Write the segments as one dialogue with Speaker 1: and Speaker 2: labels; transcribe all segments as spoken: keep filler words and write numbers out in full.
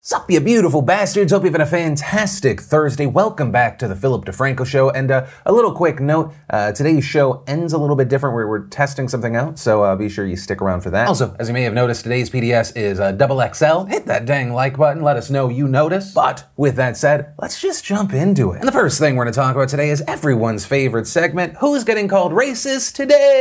Speaker 1: Sup, you beautiful bastards. Hope you're having a fantastic Thursday. Welcome back to the Philip DeFranco Show. And uh, a little quick note, uh, today's show ends a little bit different. We're, we're testing something out, so uh, be sure you stick around for that. Also, as you may have noticed, today's P D S is uh, double X L. Hit that dang like button. Let us know you notice. But with that said, let's just jump into it. And the first thing we're going to talk about today is everyone's favorite segment, Who's Getting Called Racist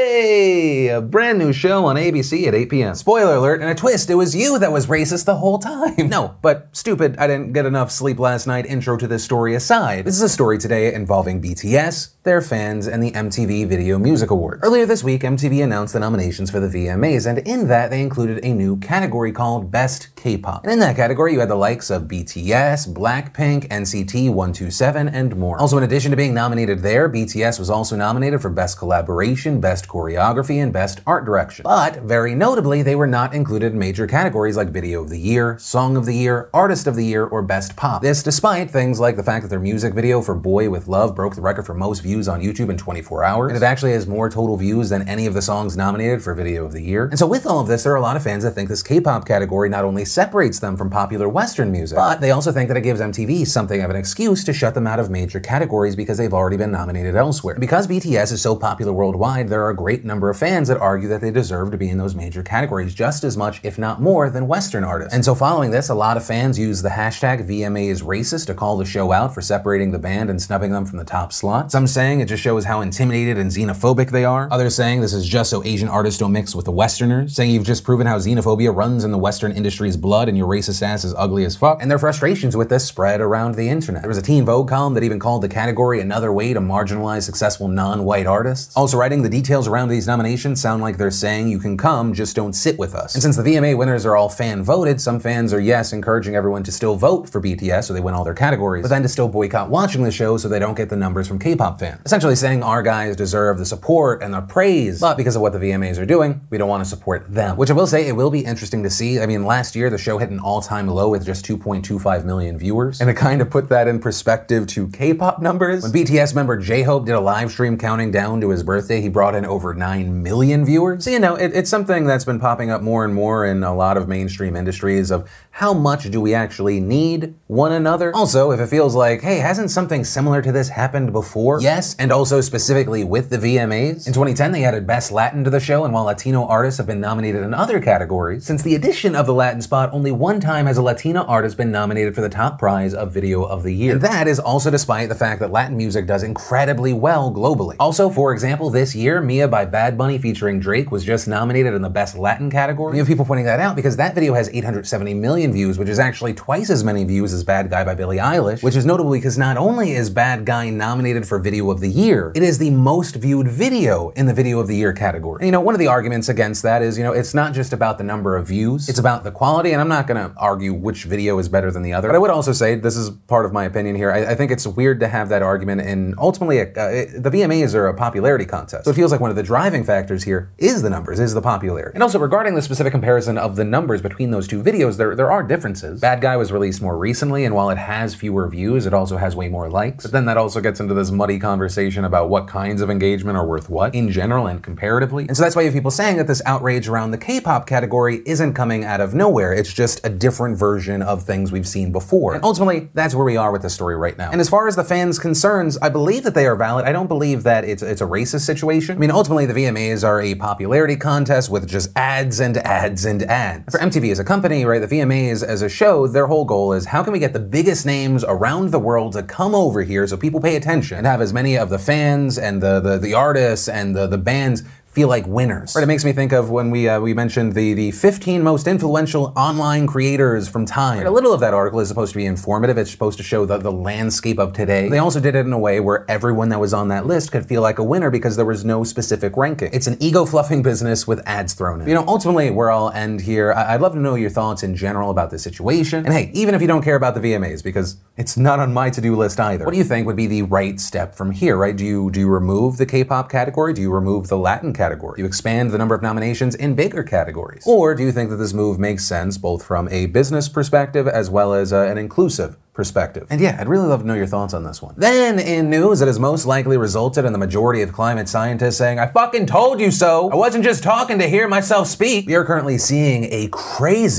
Speaker 1: Today? A brand new show on A B C at eight p.m. Spoiler alert, and a twist, it was you that was racist the whole time. No, but stupid, I didn't get enough sleep last night intro to this story aside. This is a story today involving B T S, their fans, and the M T V Video Music Awards. Earlier this week, M T V announced the nominations for the V M As, and in that they included a new category called Best K-Pop. And in that category, you had the likes of B T S, Blackpink, N C T one twenty-seven, and more. Also, in addition to being nominated there, B T S was also nominated for Best Collaboration, Best Choreography, and Best Art Direction. But, very notably, they were not included in major categories like Video of the Year, Song of the Year, Artist of the Year, or Best Pop. This despite things like the fact that their music video for Boy With Love broke the record for most views on YouTube in twenty-four hours, and it actually has more total views than any of the songs nominated for Video of the Year. And so with all of this, there are a lot of fans that think this K-pop category not only separates them from popular Western music, but they also think that it gives M T V something of an excuse to shut them out of major categories because they've already been nominated elsewhere. And because B T S is so popular worldwide, there are a great number of fans that argue that they deserve to be in those major categories just as much, if not more, than Western artists. And so following this, a lot of fans use the hashtag V M A is racist to call the show out for separating the band and snubbing them from the top slot. Some saying it just shows how intimidated and xenophobic they are. Others saying this is just so Asian artists don't mix with the Westerners. Saying you've just proven how xenophobia runs in the Western industry's blood and your racist ass is ugly as fuck. And their frustrations with this spread around the internet. There was a Teen Vogue column that even called the category another way to marginalize successful non-white artists. Also writing the details around these nominations sound like they're saying you can come, just don't sit with us. And since the V M A winners are all fan voted, some fans are yes encouraging everyone to still vote for B T S so they win all their categories, but then to still boycott watching the show so they don't get the numbers from K-pop fans. Essentially saying our guys deserve the support and the praise, but because of what the V M As are doing, we don't want to support them. Which I will say, it will be interesting to see. I mean, last year the show hit an all-time low with just two point two five million viewers, and to kind of put that in perspective to K-pop numbers, when B T S member J-Hope did a live stream counting down to his birthday, he brought in over nine million viewers. So, you know, it, it's something that's been popping up more and more in a lot of mainstream industries of how much do we actually need one another? Also, if it feels like, hey, hasn't something similar to this happened before? Yes, and also specifically with the V M As. In twenty ten, they added Best Latin to the show, and while Latino artists have been nominated in other categories, since the addition of the Latin spot, only one time has a Latina artist been nominated for the top prize of Video of the Year. And that is also despite the fact that Latin music does incredibly well globally. Also, for example, this year, Mia by Bad Bunny featuring Drake was just nominated in the Best Latin category. You have people pointing that out because that video has eight hundred seventy million views, which is actually twice as many views as Bad Guy by Billie Eilish, which is notable because not only is Bad Guy nominated for Video of the Year, it is the most viewed video in the Video of the Year category. And, you know, one of the arguments against that is, you know, it's not just about the number of views, it's about the quality, and I'm not gonna argue which video is better than the other, but I would also say, this is part of my opinion here, I, I think it's weird to have that argument, and ultimately, uh, it, the V M As are a popularity contest, so it feels like one of the driving factors here is the numbers, is the popularity. And also, regarding the specific comparison of the numbers between those two videos, there, there are differences. Bad Guy was released more recently, and while it has fewer views, it also has way more likes, but then that also gets into this muddy conversation about what kinds of engagement are worth what, in general and comparatively. And so that's why you have people saying that this outrage around the K-pop category isn't coming out of nowhere, it's just a different version of things we've seen before. And ultimately, that's where we are with the story right now. And as far as the fans' concerns, I believe that they are valid. I don't believe that it's, it's a racist situation. I mean, ultimately, the V M As are a popularity contest with just ads and ads and ads. For M T V as a company, right, the V M As as a show, their whole goal is how can we get the biggest names around the world to come over here so people pay attention and have as many of the fans and the, the, the artists and the, the bands feel like winners. Right, it makes me think of when we uh, we mentioned the, the fifteen most influential online creators from Time. Right, a little of that article is supposed to be informative, it's supposed to show the, the landscape of today. They also did it in a way where everyone that was on that list could feel like a winner because there was no specific ranking. It's an ego-fluffing business with ads thrown in. You know, ultimately, where I'll end here, I- I'd love to know your thoughts in general about this situation. And hey, even if you don't care about the V M As, because it's not on my to-do list either, what do you think would be the right step from here, right? Do you, do you remove the K-pop category? Do you remove the Latin category? Do you expand the number of nominations in bigger categories? Or do you think that this move makes sense both from a business perspective as well as uh, an inclusive perspective? And yeah, I'd really love to know your thoughts on this one. Then, in news that has most likely resulted in the majority of climate scientists saying, I fucking told you so! I wasn't just talking to hear myself speak! We are currently seeing a crazy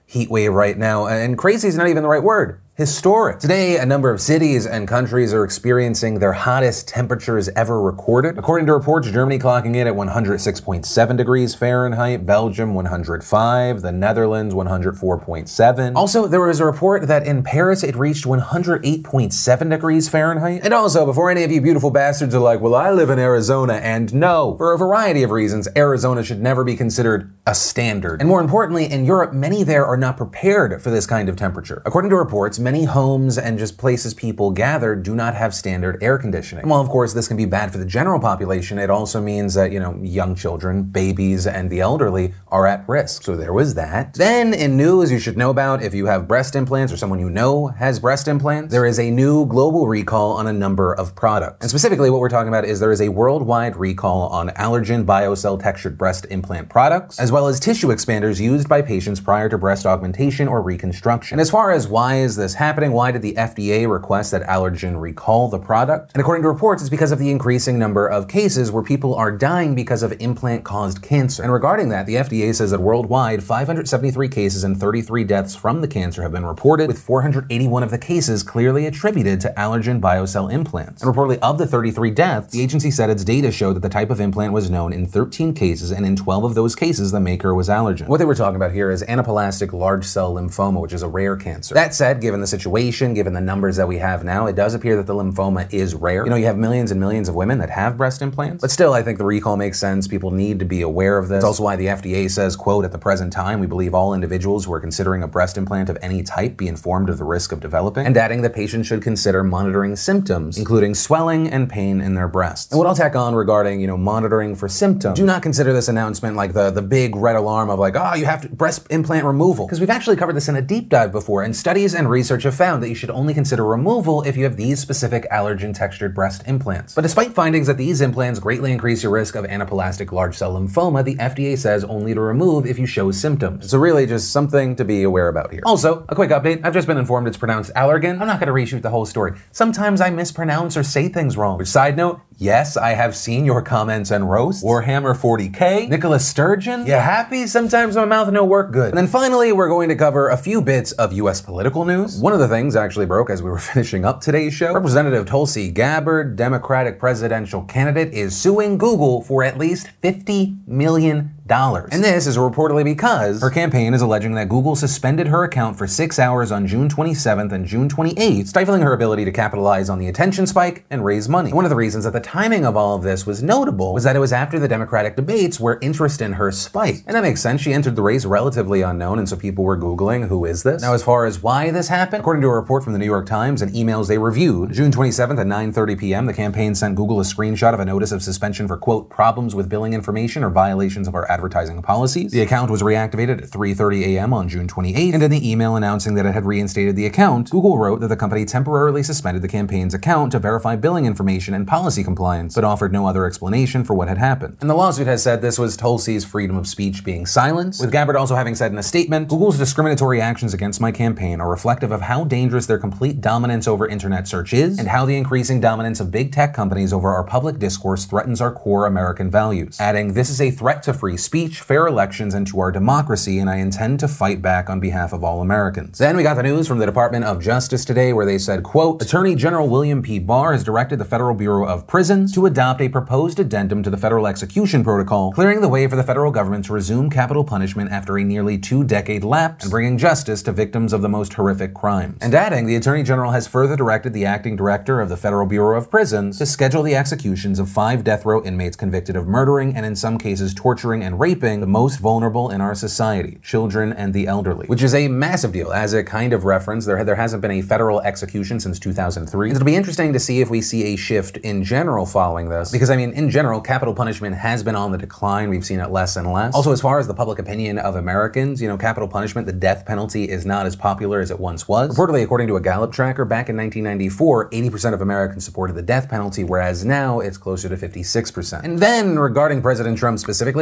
Speaker 1: heat wave right now, and crazy is not even the right word. Historic. Today, a number of cities and countries are experiencing their hottest temperatures ever recorded. According to reports, Germany clocking in at one hundred six point seven degrees Fahrenheit, Belgium one hundred five, the Netherlands one hundred four point seven. Also, there was a report that in Paris it reached one hundred eight point seven degrees Fahrenheit. And also, before any of you beautiful bastards are like, well, I live in Arizona, and no, for a variety of reasons, Arizona should never be considered a standard. And more importantly, in Europe, many there are not prepared for this kind of temperature. According to reports, many homes and just places people gather do not have standard air conditioning. And while of course this can be bad for the general population, it also means that, you know, young children, babies, and the elderly are at risk. So there was that. Then in news you should know about, if you have breast implants or someone you know has breast implants, there is a new global recall on a number of products. And specifically what we're talking about is there is a worldwide recall on Allergan BioCell textured breast implant products, as well as tissue expanders used by patients prior to breast augmentation or reconstruction. And as far as why is this happening, why did the F D A request that Allergan recall the product? And according to reports, it's because of the increasing number of cases where people are dying because of implant-caused cancer. And regarding that, the F D A says that worldwide, five hundred seventy-three cases and thirty-three deaths from the cancer have been reported, with four hundred eighty-one of the cases clearly attributed to Allergan BioCell implants. And reportedly of the thirty-three deaths, the agency said its data showed that the type of implant was known in thirteen cases, and in twelve of those cases, the maker was Allergan. What they were talking about here is anaplastic large cell lymphoma, which is a rare cancer. That said, given the situation, given the numbers that we have now, it does appear that the lymphoma is rare. You know, you have millions and millions of women that have breast implants, but still, I think the recall makes sense. People need to be aware of this. It's also why the F D A says, quote, at the present time, we believe all individuals who are considering a breast implant of any type be informed of the risk of developing, and adding that patients should consider monitoring symptoms, including swelling and pain in their breasts. And what I'll tack on regarding, you know, monitoring for symptoms, do not consider this announcement like the, the big red alarm of like, oh, you have to breast implant removal, because we've actually covered this in a deep dive before, and studies and research have found that you should only consider removal if you have these specific Allergan textured breast implants. But despite findings that these implants greatly increase your risk of anaplastic large cell lymphoma, the F D A says only to remove if you show symptoms. So really just something to be aware about here. Also, a quick update. I've just been informed it's pronounced Allergan. I'm not gonna reshoot the whole story. Sometimes I mispronounce or say things wrong. Which, side note, yes, I have seen your comments and roasts. Warhammer forty K, Nicholas Sturgeon. You happy? Sometimes my mouth no work good. And then finally, we're going to cover a few bits of U S political news. One of the things actually broke as we were finishing up today's show. Representative Tulsi Gabbard, Democratic presidential candidate, is suing Google for at least fifty million dollars. And this is reportedly because her campaign is alleging that Google suspended her account for six hours on June twenty-seventh and June twenty-eighth, stifling her ability to capitalize on the attention spike and raise money. One of the reasons that the timing of all of this was notable was that it was after the Democratic debates where interest in her spiked. And that makes sense. She entered the race relatively unknown, and so people were Googling, who is this? Now, as far as why this happened, according to a report from the New York Times and emails they reviewed, June twenty-seventh at nine thirty p.m., the campaign sent Google a screenshot of a notice of suspension for, quote, problems with billing information or violations of our advertising policies. The account was reactivated at three thirty a.m. on June twenty-eighth, and in the email announcing that it had reinstated the account, Google wrote that the company temporarily suspended the campaign's account to verify billing information and policy compliance, but offered no other explanation for what had happened. And the lawsuit has said this was Tulsi's freedom of speech being silenced, with Gabbard also having said in a statement, Google's discriminatory actions against my campaign are reflective of how dangerous their complete dominance over internet search is, and how the increasing dominance of big tech companies over our public discourse threatens our core American values. Adding, this is a threat to free speech, fair elections, and to our democracy, and I intend to fight back on behalf of all Americans. Then we got the news from the Department of Justice today where they said, quote, Attorney General William P. Barr has directed the Federal Bureau of Prisons to adopt a proposed addendum to the Federal Execution Protocol, clearing the way for the federal government to resume capital punishment after a nearly two-decade lapse and bringing justice to victims of the most horrific crimes. And adding, the Attorney General has further directed the acting director of the Federal Bureau of Prisons to schedule the executions of five death row inmates convicted of murdering and in some cases torturing and raping the most vulnerable in our society, children and the elderly, which is a massive deal. As a kind of reference, there, there hasn't been a federal execution since two thousand three. It'll be interesting to see if we see a shift in general following this, because I mean, in general, capital punishment has been on the decline. We've seen it less and less. Also, as far as the public opinion of Americans, you know, capital punishment, the death penalty is not as popular as it once was. Reportedly, according to a Gallup tracker, back in nineteen ninety-four, eighty percent of Americans supported the death penalty, whereas now it's closer to fifty-six percent. And then, regarding President Trump specifically, there were a few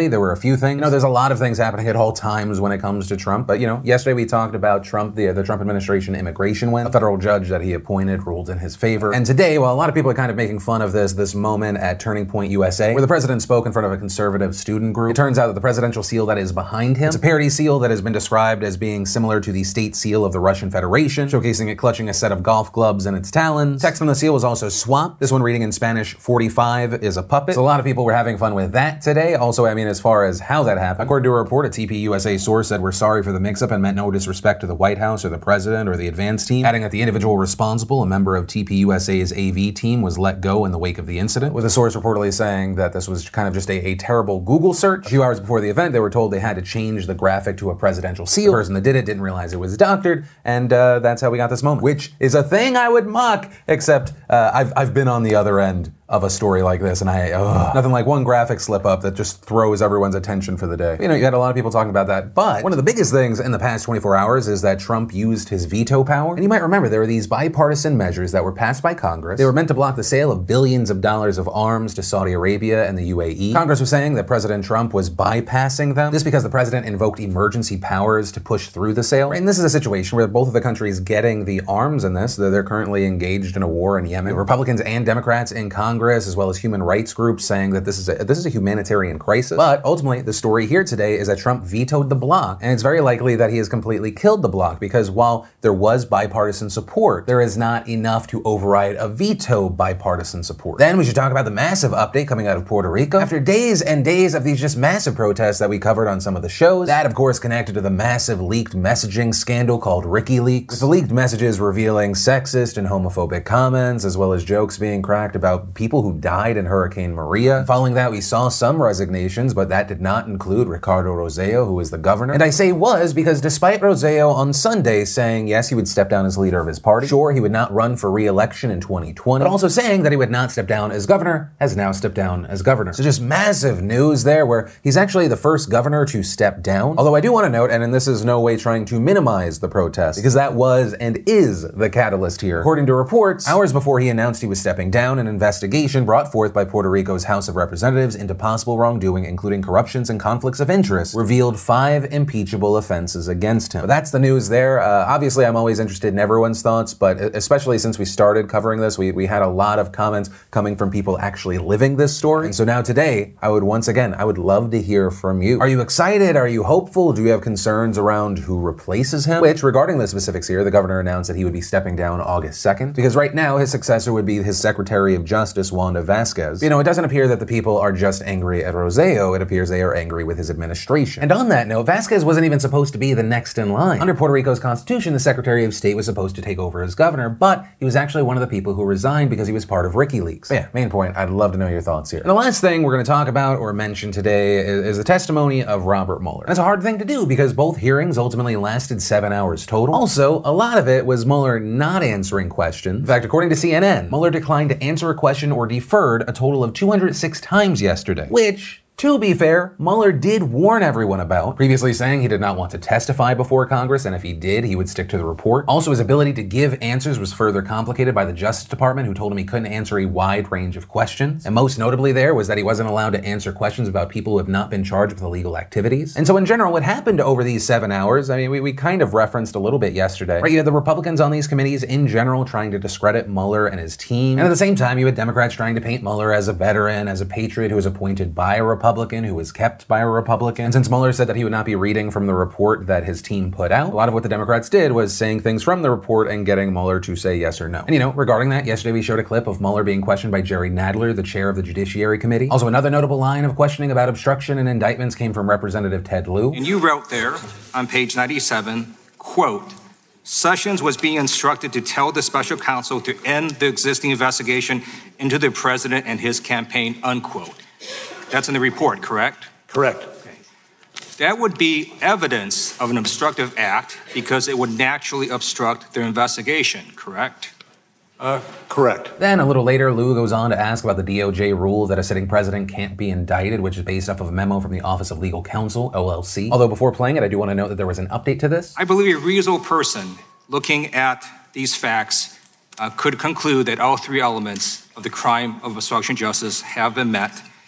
Speaker 1: few things. You know, there's a lot of things happening at all times when it comes to Trump, but you know, yesterday we talked about Trump, the, the Trump administration immigration win. A federal judge that he appointed ruled in his favor. And today, well, a lot of people are kind of making fun of this, this moment at Turning Point U S A, where the president spoke in front of a conservative student group. It turns out that the presidential seal that is behind him, it's a parody seal that has been described as being similar to the state seal of the Russian Federation, showcasing it clutching a set of golf clubs in its talons. Text on the seal was also swap. This one reading in Spanish, forty-five is a puppet. So a lot of people were having fun with that today. Also, I mean, as far as how that happened, according to a report, a T P U S A source said we're sorry for the mix-up and meant no disrespect to the White House or the president or the advance team, adding that the individual responsible, a member of T P U S A's A V team, was let go in the wake of the incident, with a source reportedly saying that this was kind of just a, a terrible Google search. A few hours before the event, they were told they had to change the graphic to a presidential seal. The person that did it didn't realize it was doctored, and uh, that's how we got this moment, which is a thing I would mock, except uh, I've, I've been on the other end of a story like this, and I, ugh, nothing like one graphic slip up that just throws everyone's attention for the day. You know, you had a lot of people talking about that, but one of the biggest things in the past twenty-four hours is that Trump used his veto power. And you might remember there were these bipartisan measures that were passed by Congress. They were meant to block the sale of billions of dollars of arms to Saudi Arabia and the U A E. Congress was saying that President Trump was bypassing them, just because the president invoked emergency powers to push through the sale. And this is a situation where both of the countries getting the arms in this, they're currently engaged in a war in Yemen. Republicans and Democrats in Congress, as well as human rights groups, saying that this is a, this is a humanitarian crisis. But ultimately, the story here today is that Trump vetoed the block, and it's very likely that he has completely killed the block, because while there was bipartisan support, there is not enough to override a veto bipartisan support. Then we should talk about the massive update coming out of Puerto Rico. After days and days of these just massive protests that we covered on some of the shows, that of course connected to the massive leaked messaging scandal called WikiLeaks, with the leaked messages revealing sexist and homophobic comments, as well as jokes being cracked about people People who died in Hurricane Maria. Following that, we saw some resignations, but that did not include Ricardo Rossello, who is the governor. And I say was because despite Rossello on Sunday saying yes, he would step down as leader of his party, sure, he would not run for re-election in twenty twenty, but also saying that he would not step down as governor, has now stepped down as governor. So just massive news there, where he's actually the first governor to step down. Although I do want to note, and this is no way trying to minimize the protest, because that was and is the catalyst here. According to reports, hours before he announced he was stepping down, an investigation brought forth by Puerto Rico's House of Representatives into possible wrongdoing, including corruptions and conflicts of interest, revealed five impeachable offenses against him. But that's the news there. Uh, obviously, I'm always interested in everyone's thoughts, but especially since we started covering this, we, we had a lot of comments coming from people actually living this story. And so now today, I would once again, I would love to hear from you. Are you excited? Are you hopeful? Do you have concerns around who replaces him? Which, regarding the specifics here, the governor announced that he would be stepping down August second, because right now his successor would be his Secretary of Justice, Wanda Vasquez. You know, it doesn't appear that the people are just angry at Rossello, it appears they are angry with his administration. And on that note, Vasquez wasn't even supposed to be the next in line. Under Puerto Rico's constitution, the Secretary of State was supposed to take over as governor, but he was actually one of the people who resigned because he was part of WikiLeaks. But yeah, main point, I'd love to know your thoughts here. And the last thing we're going to talk about or mention today is, is the testimony of Robert Mueller. And it's a hard thing to do because both hearings ultimately lasted seven hours total. Also, a lot of it was Mueller not answering questions. In fact, according to C N N, Mueller declined to answer a question or deferred a total of two hundred six times yesterday, which, to be fair, Mueller did warn everyone about, previously saying he did not want to testify before Congress, and if he did, he would stick to the report. Also, his ability to give answers was further complicated by the Justice Department, who told him he couldn't answer a wide range of questions. And most notably there was that he wasn't allowed to answer questions about people who have not been charged with illegal activities. And so in general, what happened over these seven hours, I mean, we, we kind of referenced a little bit yesterday, right? You had the Republicans on these committees in general trying to discredit Mueller and his team. And at the same time, you had Democrats trying to paint Mueller as a veteran, as a patriot who was appointed by a Republican, who was kept by a Republican. And since Mueller said that he would not be reading from the report that his team put out, a lot of what the Democrats did was saying things from the report and getting Mueller to say yes or no. And you know, regarding that, yesterday we showed a clip of Mueller being questioned by Jerry Nadler, the chair of the Judiciary Committee. Also, another notable line of questioning about obstruction and indictments came from Representative Ted Lieu.
Speaker 2: And you wrote there on page ninety-seven, quote, Sessions was being instructed to tell the special counsel to end the existing investigation into the president and his campaign, unquote. That's in the report, correct?
Speaker 3: Correct.
Speaker 2: Okay. That would be evidence of an obstructive act because it would naturally obstruct their investigation, correct?
Speaker 3: Uh, correct.
Speaker 1: Then a little later, Lieu goes on to ask about the D O J rule that a sitting president can't be indicted, which is based off of a memo from the Office of Legal Counsel, O L C. Although before playing it, I do want to note that there was an update to this.
Speaker 2: I believe a reasonable person looking at these facts uh, could conclude that all three elements of the crime of obstruction of justice have been met,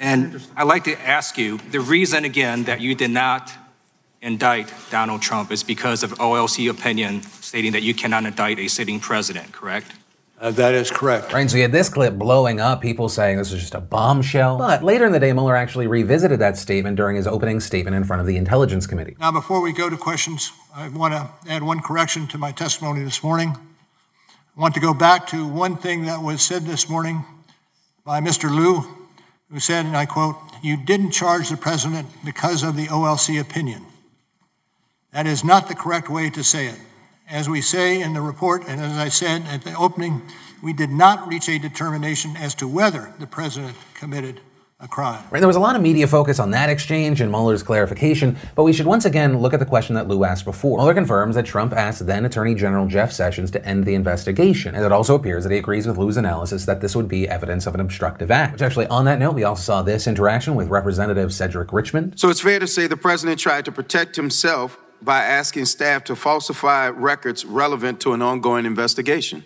Speaker 2: And I'd like to ask you, the reason, again, that you did not indict Donald Trump is because of O L C opinion stating that you cannot indict a sitting president, correct?
Speaker 3: Uh, that is correct.
Speaker 1: Right, so you had this clip blowing up, people saying this was just a bombshell. But later in the day, Mueller actually revisited that statement during his opening statement in front of the Intelligence Committee.
Speaker 4: Now, before we go to questions, I want to add one correction to my testimony this morning. I want to go back to one thing that was said this morning by Mister Liu, who said, and I quote, "You didn't charge the president because of the O L C opinion." That is not the correct way to say it. As we say in the report, and as I said at the opening, we did not reach a determination as to whether the president committed a crime.
Speaker 1: Right, there was a lot of media focus on that exchange and Mueller's clarification, but we should once again look at the question that Lou asked before. Mueller confirms that Trump asked then Attorney General Jeff Sessions to end the investigation, and it also appears that he agrees with Lou's analysis that this would be evidence of an obstructive act. Which actually, on that note, we also saw this interaction with Representative Cedric Richmond.
Speaker 5: So it's fair to say the president tried to protect himself by asking staff to falsify records relevant to an ongoing investigation.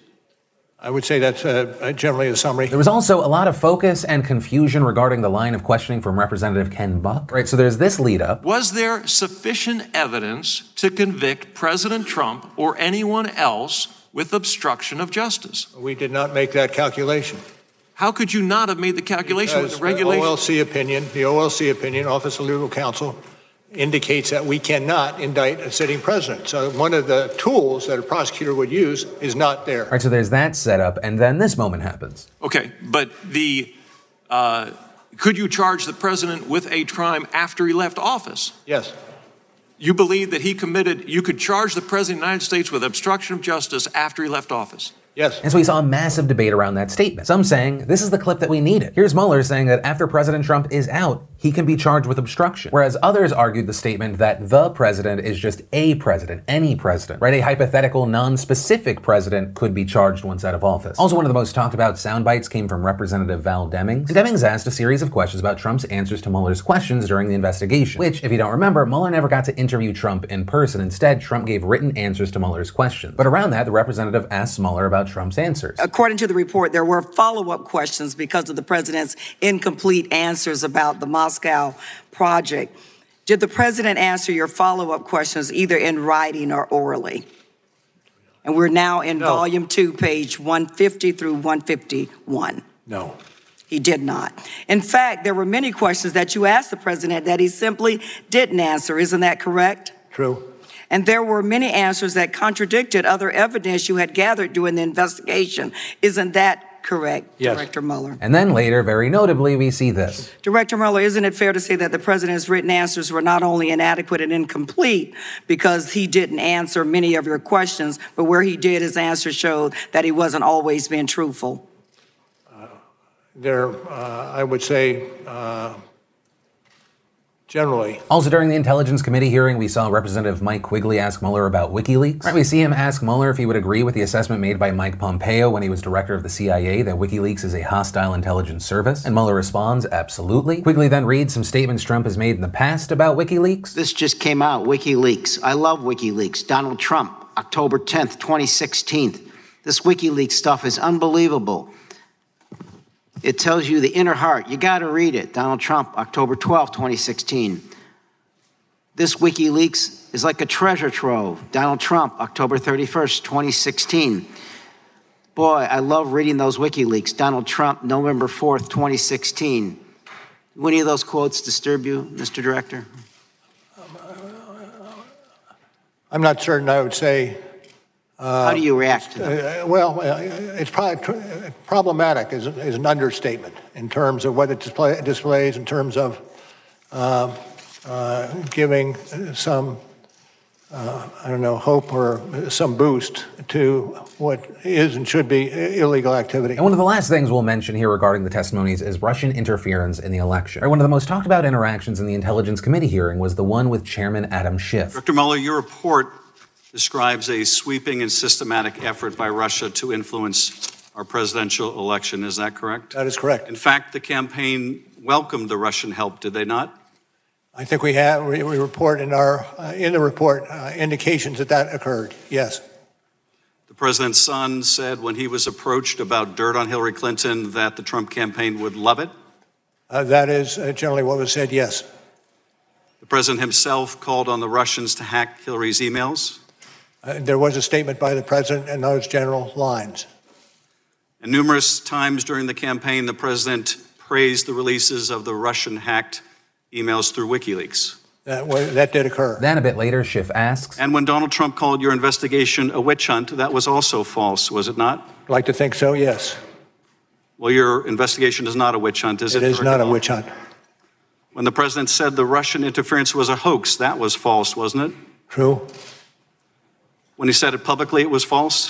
Speaker 4: I would say that's uh, generally a summary.
Speaker 1: There was also a lot of focus and confusion regarding the line of questioning from Representative Ken Buck. Right, so there's this lead up.
Speaker 6: Was there sufficient evidence to convict President Trump or anyone else with obstruction of justice?
Speaker 4: We did not make that calculation.
Speaker 6: How could you not have made the calculation
Speaker 4: Because
Speaker 6: with the regulation?
Speaker 4: O L C opinion, the O L C opinion, Office of Legal Counsel, indicates that we cannot indict a sitting president. So one of the tools that a prosecutor would use is not there.
Speaker 1: All right, so there's that setup, and then this moment happens.
Speaker 6: Okay, but the uh, could you charge the president with a crime after he left office?
Speaker 4: Yes.
Speaker 6: You believe that he committed, you could charge the president of the United States with obstruction of justice after he left office?
Speaker 4: Yes.
Speaker 1: And so we saw a massive debate around that statement. Some saying, this is the clip that we needed. Here's Mueller saying that after President Trump is out, he can be charged with obstruction. Whereas others argued the statement that the president is just a president, any president, right? A hypothetical, non-specific president could be charged once out of office. Also, one of the most talked about sound bites came from Representative Val Demings. Demings asked a series of questions about Trump's answers to Mueller's questions during the investigation, which, if you don't remember, Mueller never got to interview Trump in person. Instead, Trump gave written answers to Mueller's questions. But around that, the representative asked Mueller about Trump's answers.
Speaker 7: According to the report, there were follow-up questions because of the president's incomplete answers about the Moscow project. Did the president answer your follow-up questions either in writing or orally? And we're now in
Speaker 4: No.
Speaker 7: volume two, page one fifty through one fifty-one.
Speaker 4: No.
Speaker 7: He did not. In fact, there were many questions that you asked the president that he simply didn't answer. Isn't that correct?
Speaker 4: True.
Speaker 7: And there were many answers that contradicted other evidence you had gathered during the investigation. Isn't that correct,
Speaker 4: Yes.
Speaker 7: Director Mueller?
Speaker 1: And then later, very notably, we see this.
Speaker 7: Director Mueller, isn't it fair to say that the president's written answers were not only inadequate and incomplete because he didn't answer many of your questions, but where he did, his answers showed that he wasn't always being truthful?
Speaker 4: Uh, there, uh, I would say, uh, generally.
Speaker 1: Also, during the Intelligence Committee hearing, we saw Representative Mike Quigley ask Mueller about WikiLeaks. Right, we see him ask Mueller if he would agree with the assessment made by Mike Pompeo when he was director of the C I A that WikiLeaks is a hostile intelligence service. And Mueller responds, absolutely. Quigley then reads some statements Trump has made in the past about WikiLeaks.
Speaker 8: This just came out, WikiLeaks. I love WikiLeaks. Donald Trump, October tenth, twenty sixteen. This WikiLeaks stuff is unbelievable. It tells you the inner heart. You got to read it. Donald Trump, October twelfth, twenty sixteen. This WikiLeaks is like a treasure trove. Donald Trump, October thirty-first, twenty sixteen. Boy, I love reading those WikiLeaks. Donald Trump, November fourth, twenty sixteen. Do any of those quotes disturb you, Mister Director?
Speaker 4: I'm not certain I would say.
Speaker 8: Uh, How do you react to them?
Speaker 4: Uh, well, uh, it's probably tr- problematic is, is an understatement in terms of what it display, displays, in terms of uh, uh, giving some, uh, I don't know, hope or some boost to what is and should be illegal activity.
Speaker 1: And one of the last things we'll mention here regarding the testimonies is Russian interference in the election. Right, one of the most talked about interactions in the Intelligence Committee hearing was the one with Chairman Adam Schiff.
Speaker 9: Doctor Mueller, your report describes a sweeping and systematic effort by Russia to influence our presidential election. Is that correct?
Speaker 4: That is correct.
Speaker 9: In fact, the campaign welcomed the Russian help, did they not?
Speaker 4: I think we have, we, we report in our, uh, in the report, uh, indications that that occurred, yes.
Speaker 9: The president's son said when he was approached about dirt on Hillary Clinton that the Trump campaign would love it.
Speaker 4: Uh, that is uh, generally what was said, yes.
Speaker 9: The president himself called on the Russians to hack Hillary's emails.
Speaker 4: Uh, there was a statement by the president in those general lines.
Speaker 9: And numerous times during the campaign, the president praised the releases of the Russian-hacked emails through WikiLeaks.
Speaker 4: That, was, that did occur.
Speaker 1: Then a bit later, Schiff asks,
Speaker 9: and when Donald Trump called your investigation a witch hunt, that was also false, was it not?
Speaker 4: I'd like to think so, yes.
Speaker 9: Well, your investigation is not a witch hunt, is it?
Speaker 4: It is not a witch hunt.
Speaker 9: When the president said the Russian interference was a hoax, that was false, wasn't it?
Speaker 4: True.
Speaker 9: When he said it publicly, it was false?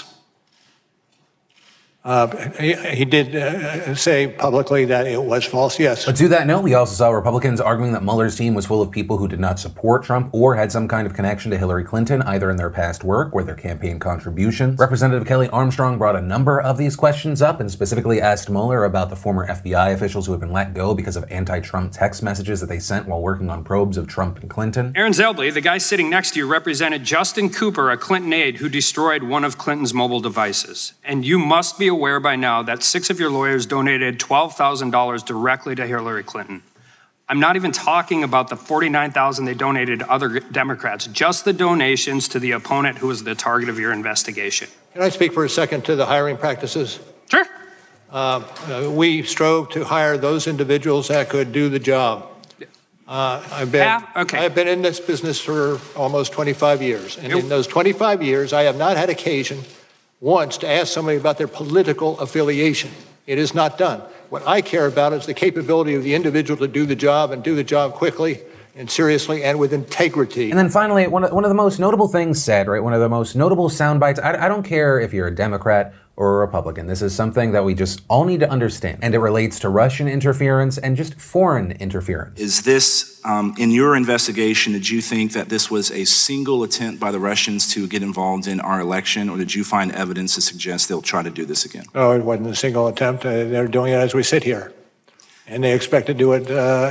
Speaker 4: Uh, he, he did uh, say publicly that it was false, yes.
Speaker 1: But to that note, we also saw Republicans arguing that Mueller's team was full of people who did not support Trump or had some kind of connection to Hillary Clinton, either in their past work or their campaign contributions. Representative Kelly Armstrong brought a number of these questions up and specifically asked Mueller about the former F B I officials who had been let go because of anti-Trump text messages that they sent while working on probes of Trump and Clinton.
Speaker 10: Aaron Zelbley, the guy sitting next to you, represented Justin Cooper, a Clinton aide who destroyed one of Clinton's mobile devices. And you must be aware by now that six of your lawyers donated twelve thousand dollars directly to Hillary Clinton. I'm not even talking about the forty-nine thousand dollars they donated to other Democrats, just the donations to the opponent who was the target of your investigation.
Speaker 4: Can I speak for a second to the hiring practices?
Speaker 10: Sure.
Speaker 4: Uh, uh, we strove to hire those individuals that could do the job. Uh, I've been
Speaker 10: Half, okay.
Speaker 4: I've been in this business for almost twenty-five years, and
Speaker 10: Yep.
Speaker 4: in those twenty-five years, I have not had occasion once to ask somebody about their political affiliation. It is not done. What I care about is the capability of the individual to do the job and do the job quickly and seriously and with integrity.
Speaker 1: And then finally, one of, one of the most notable things said, right, one of the most notable sound bites, I, I don't care if you're a Democrat or a Republican. This is something that we just all need to understand. And it relates to Russian interference and just foreign interference.
Speaker 11: Is this, um, in your investigation, did you think that this was a single attempt by the Russians to get involved in our election, or did you find evidence to suggest they'll try to do this again?
Speaker 4: No, it wasn't a single attempt. Uh, they're doing it as we sit here. And they expect to do it uh,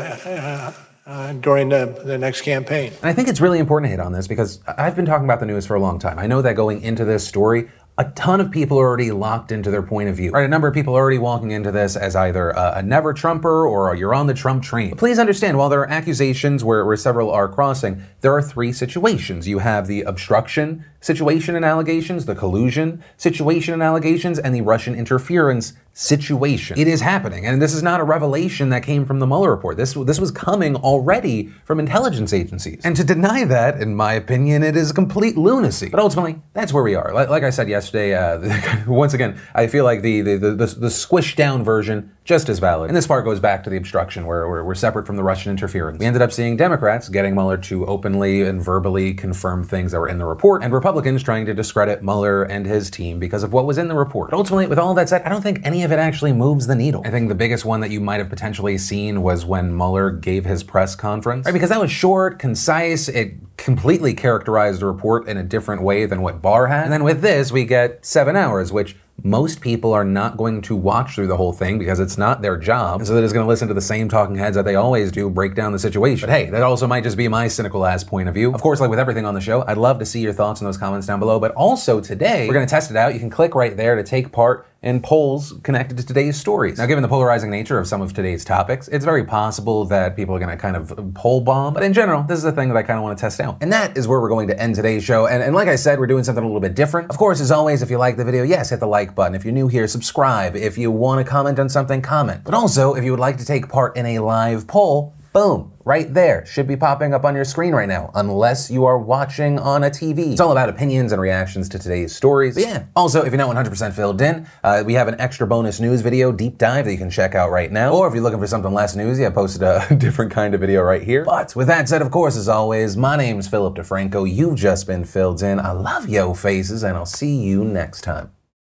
Speaker 4: uh, uh, during the, the next campaign.
Speaker 1: And I think it's really important to hit on this because I've been talking about the news for a long time. I know that going into this story, a ton of people are already locked into their point of view. Right, a number of people are already walking into this as either a, a never Trumper or a, you're on the Trump train. But please understand, while there are accusations where, where several are crossing, there are three situations. You have the obstruction situation and allegations, the collusion situation and allegations, and the Russian interference situation. It is happening, and this is not a revelation that came from the Mueller report. This, this was coming already from intelligence agencies. And to deny that, in my opinion, it is complete lunacy. But ultimately, that's where we are. Like, like I said yesterday, uh, once again, I feel like the, the, the, the, the squished down version just as valid. And this part goes back to the obstruction, where we're, we're separate from the Russian interference. We ended up seeing Democrats getting Mueller to openly and verbally confirm things that were in the report, and Republicans trying to discredit Mueller and his team because of what was in the report. But ultimately, with all that said, I don't think any of it actually moves the needle. I think the biggest one that you might have potentially seen was when Mueller gave his press conference, right? Because that was short, concise, it completely characterized the report in a different way than what Barr had. And then with this, we get seven hours, which most people are not going to watch through the whole thing because it's not their job. And so they're just going to listen to the same talking heads that they always do, break down the situation. But hey, that also might just be my cynical ass point of view. Of course, like with everything on the show, I'd love to see your thoughts in those comments down below. But also today, we're going to test it out. You can click right there to take part in polls connected to today's stories. Now, given the polarizing nature of some of today's topics, it's very possible that people are going to kind of poll bomb. But in general, this is a thing that I kind of want to test out. And that is where we're going to end today's show. And, and like I said, we're doing something a little bit different. Of course, as always, if you like the video, yes, hit the like button. If you're new here, subscribe. If you want to comment on something, comment. But also, if you would like to take part in a live poll, boom, right there. Should be popping up on your screen right now, unless you are watching on a T V. It's all about opinions and reactions to today's stories. But yeah, also, if you're not one hundred percent filled in, uh, we have an extra bonus news video, deep dive, that you can check out right now. Or if you're looking for something less newsy, I posted a different kind of video right here. But with that said, of course, as always, my name's Philip DeFranco. You've just been filled in. I love yo faces, and I'll see you next time.